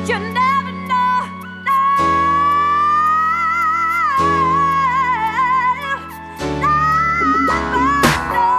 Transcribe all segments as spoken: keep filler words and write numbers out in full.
You never know, no, never know.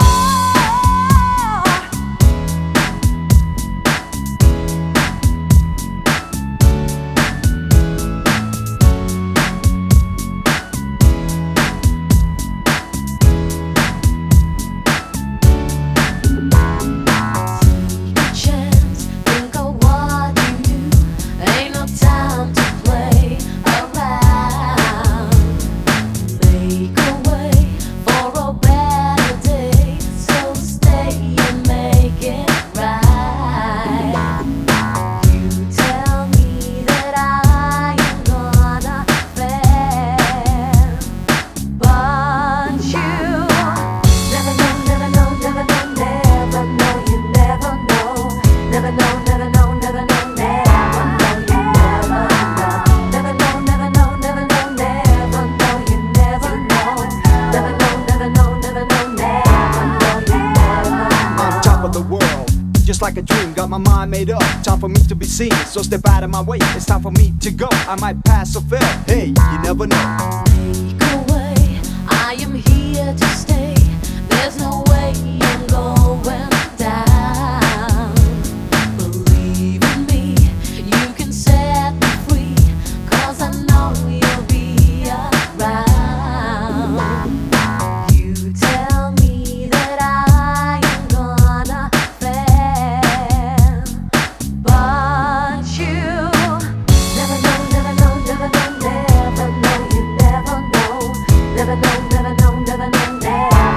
Just like a dream, got my mind made up. Time for me to be seen, so step out of my way. It's time for me to go. I might pass or fail. Hey, you never know. Take away, I am here to stay. There's no way I'm going down. Believe in me, you can set me free, 'cause I know you'll be around. You tell me that I am gonna fail, but you never know, never know, never know, never know, you never know, never know, never know, never know, never know, you never know,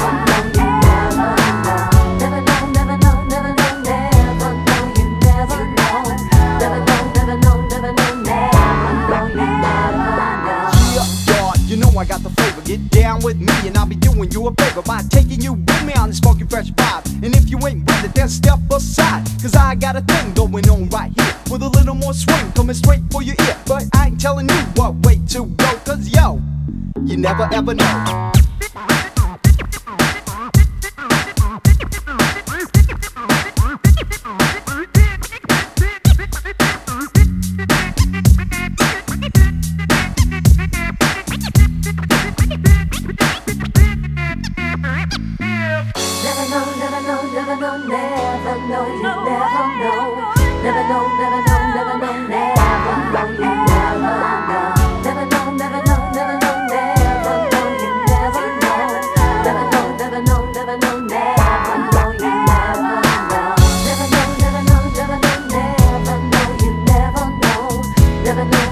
never know, never know, never know, never know, you never know, never know, never know, never know, never know, you never know. Yeah, God, you know I got the flavor. Get down with me and I'll be doing you a favor by taking you with me on this funky fresh vibe. And if you ain't with it, then step aside, 'cause I got a thing going on right here with a little more swing coming straight for your ear. But I ain't telling you what way to go, 'cause yo, you never ever know. Never know, never know, never know, never know, you never know. Never know, never know, never know, never know, you never know. Never know, never know, never know, never know, you never know. Never know, never know, never know, never know, you never know. Never know, never know, never know, never know, you never know. Never know.